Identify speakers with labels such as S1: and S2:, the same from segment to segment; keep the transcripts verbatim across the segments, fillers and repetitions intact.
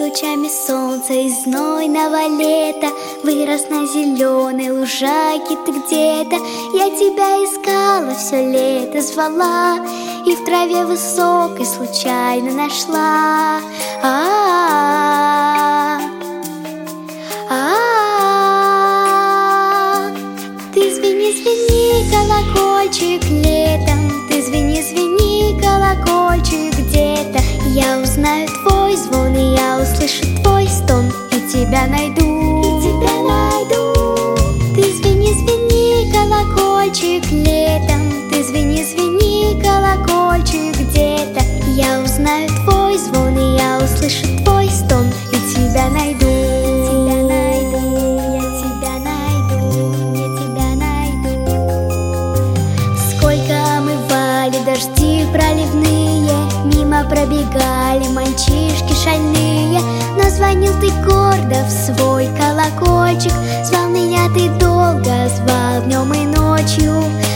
S1: лучами солнца из знойного лета вырос на зеленой лужайке ты где-то. Я тебя искала, все лето звала, и в траве высокой случайно нашла. А-а-а, а-а-а. Ты звени, звени, колокольчик летом, ты звени, звени, колокольчик где-то. Я узнаю твой звон, и я услышу твой стон, и тебя найду, и тебя найду. Ты звени, звени, колокольчик летом, ты звени, звени, колокольчик где-то. Я узнаю твой звон, и я услышу твой стон, и тебя найду, и тебя найду, я тебя найду, я тебя найду. Сколько омывали дожди проливные, мимо пробегали мальчишки шальные, но звонил ты гордо в свой колокольчик, звал меня ты долго, звал днем и ночью.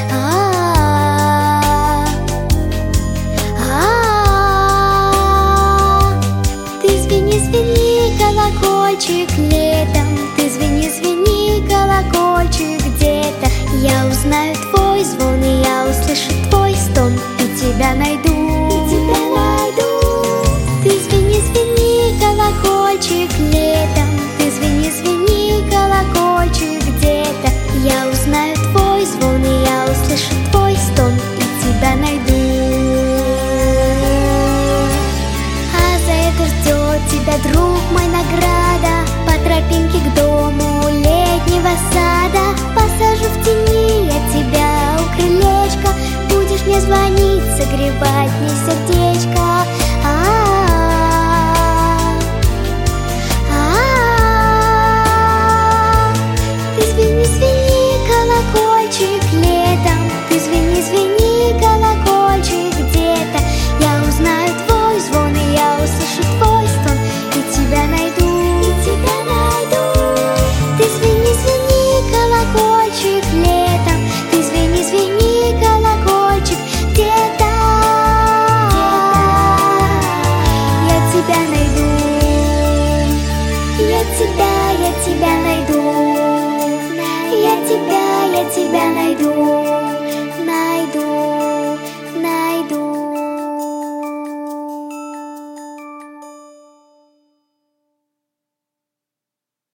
S1: А-а-а, а-а-а. Ты звени, звени, колокольчик летом, ты звени, звени, колокольчик где-то. Я узнаю твой звон, и я услышу твой стон, и тебя найду, и тебя найду. Ты звени, звени, колокольчик летом, ты звени, звени, колокольчик где-то. Я узнаю твой звон, и я услышу твой стон, и тебя найду. А за это ждет тебя, друг мой, награда. По тропинке к дому летнего сада посажу в тени я тебя у крылечка. Будешь мне звонить, согревать мне сердечко.